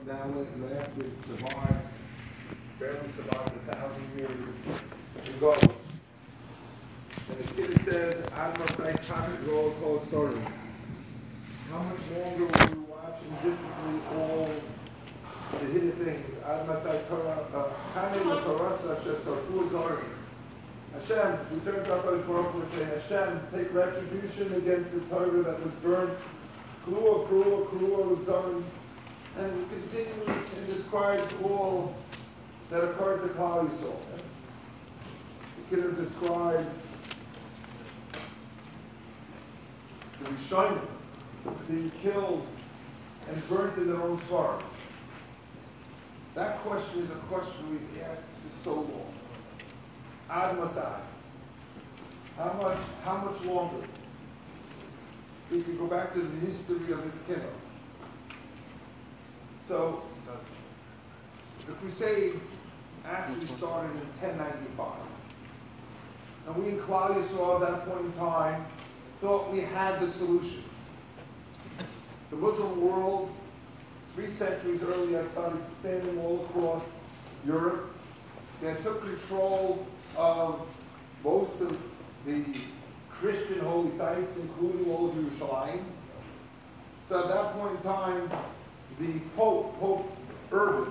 now lasted, survived, barely survived 1,000 years. It goes. And the kid says, Ad Masai Tamid Roll Cold Story. How much longer will we watch indifferently all the hidden things? Ad Masai Tamid the Torah Asher Sarfu Zori. Hashem, we turn to HaKadosh Baruch Hu and say, Hashem, take retribution against the Torah that was burned. Krua, Krua, Krua, Zori. And we continue and describes all that occurred to Klal Yisrael. The Kiddush describes the Rishonim being killed and burnt in their own svarim. That question is a question we've asked for so long. Ad Masai. How much longer? We can go back to the history of his kingdom. So, the Crusades actually started in 1095. And we in Klal Yisrael at that point in time thought we had the solution. The Muslim world, 3 centuries earlier, had started spanning all across Europe. They took control of most of the Christian holy sites, including all of Yerushalayim. So at that point in time, the Pope Urban,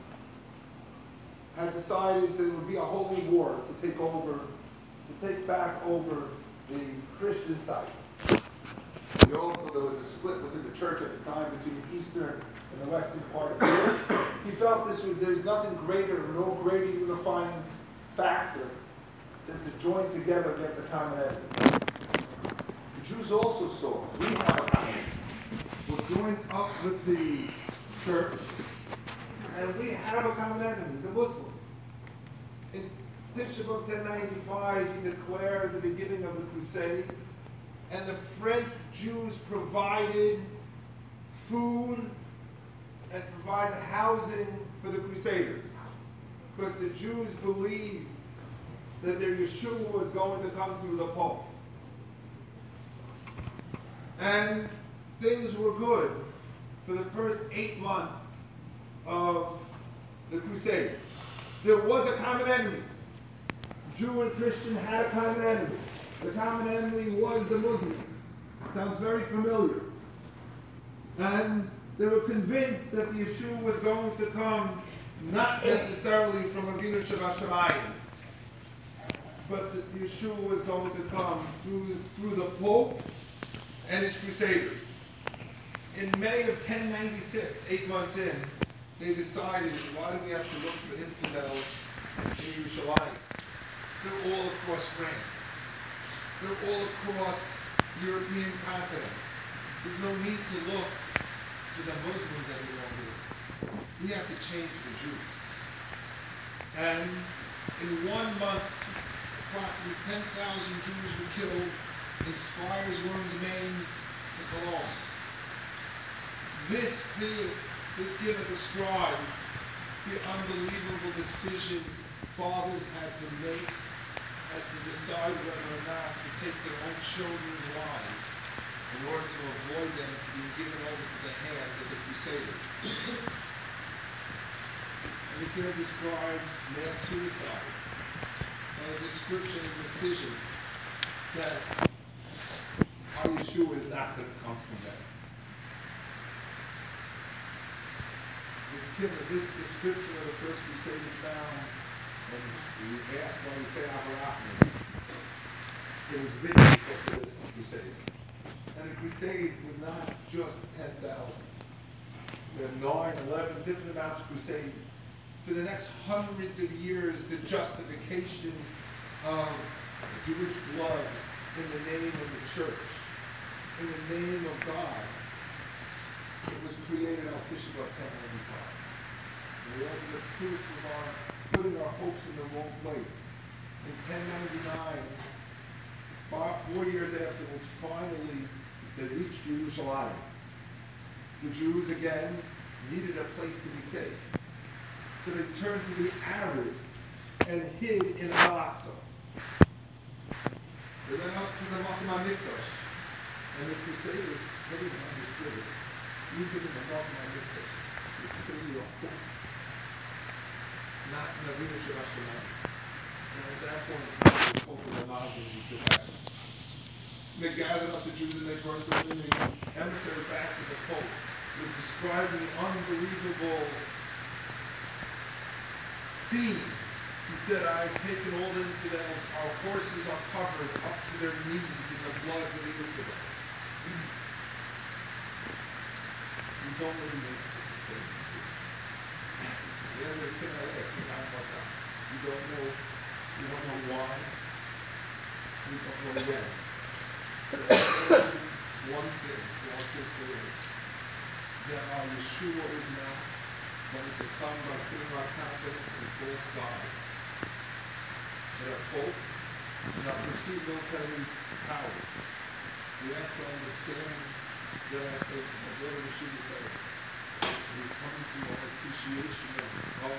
had decided that it would be a holy war to take back over the Christian sites. There was a split within the church at the time between the eastern and the western part of Europe. He felt there's nothing greater, no greater unifying factor than to join together against a common enemy. The Jews also saw, we have a common enemy. We're joined up with the church, and we have a common enemy, the Muslims. In Tisha B'Av 1095, he declared the beginning of the Crusades, and the French Jews provided food and provided housing for the Crusaders, because the Jews believed that their Yeshua was going to come through the Pope. And things were good for the first 8 months of the Crusades. There was a common enemy. Jew and Christian had a common enemy. The common enemy was the Muslims. Sounds very familiar. And they were convinced that the Yeshua was going to come not necessarily from Avinu Shabashamayim, but that the Yeshua was going to come through the Pope and his Crusaders. In May of 1096, 8 months in, they decided, why do we have to look for infidels in Yerushalayim? They're all across France. They're all across the European continent. There's no need to look to the Muslims any longer. We have to change the Jews. And in 1 month, approximately 10,000 Jews were killed in Spires, Worms, Maine, and Cologne. This giver describes the unbelievable decision fathers had to make as to decide whether or not to take their own children's lives in order to avoid them being given over to the hands of the Crusaders. And the giver describes mass suicide, and a description of decision that our Yeshua is not going to come from them. This description of the first crusade is found, and we ask when we say Avraham, it was written because of this crusades. And the crusades was not just 10,000. There are 9, 11 different amounts of crusades. For the next hundreds of years, the justification of Jewish blood in the name of the church, in the name of God, it was created on Tisha B'Av 1095. We had the proof of our putting our hopes in the wrong place. In 1099, 4 years afterwards, finally, they reached Jerusalem. The Jews, again, needed a place to be safe. So they turned to the Arabs and hid in Al-Aqsa. They went up to the Makom HaMikdash, and the Crusaders couldn't understood it. Even in the Makom HaMikdash, the not Navina Shabbat. And at that point in time, the Pope of the Muslims was defected. They gathered up the Jews and they burned them, and the emissary back to the Pope was describing the unbelievable scene. He said, I have taken all the infidels, our horses are covered up to their knees in the bloods of the infidels. We don't really make such a thing. The end of the thing I asked, you don't know why, you don't know when. One thing, that our Yeshua is not going to come by putting our confidence in false gods. That our hope and our perceived military powers. We have to understand that, as my brother Yeshua said, he's coming to our appreciation of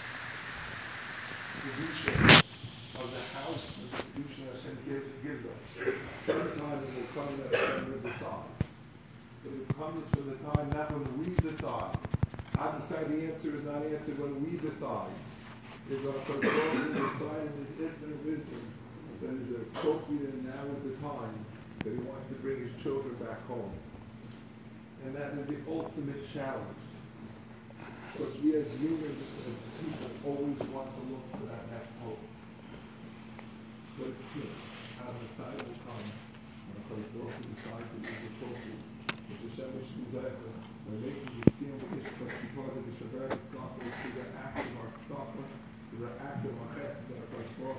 the Kedusha of the house of the Kedusha Hashem gives us. Sometimes it will come that Hashem will decide. But it comes from the time not when we decide. I decide the answer is not answered when we decide. Is our control to decide in His infinite wisdom that is appropriate and now is the time that He wants to bring His children back home. And that is the ultimate challenge. Because we as humans, as people, always want to look for that next hope. But how the side will come when the Baruch Hu decides to use the appropriate. It's a Shemesh Mizaycha. We're making the Tziyam V'Ishkach because of the Shabbat. It's not those through the acts of our stuff, through the acts of our chesed that are